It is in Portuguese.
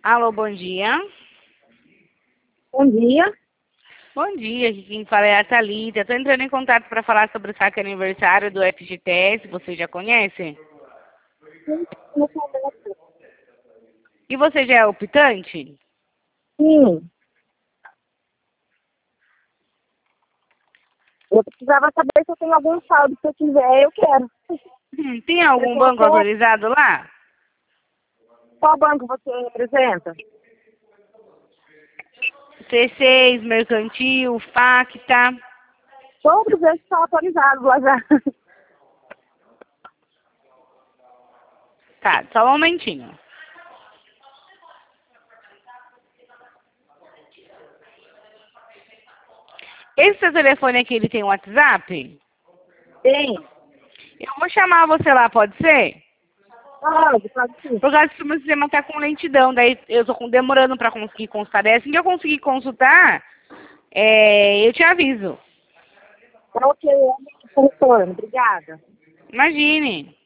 Alô, bom dia. Bom dia. Bom dia, aqui quem fala é a Thalita. Estou entrando em contato para falar sobre o saque aniversário do FGTS. Você já conhece? E você já é optante? Sim, eu precisava saber se eu tenho algum saldo. Se eu tiver, eu quero. Tem Eu algum tenho banco até... autorizado lá? Qual banco você representa? C6, Mercantil, Facta. Todos esses estão autorizados lá já. Tá, só um momentinho. Esse seu telefone aqui, ele tem WhatsApp? Tem. Eu vou chamar você lá, pode ser? Pode sim. Por causa que o meu sistema tá com lentidão, daí eu tô demorando para conseguir consultar. Daí assim que eu conseguir consultar, eu te aviso. Tá ok, eu retorno. Obrigada. Imagine.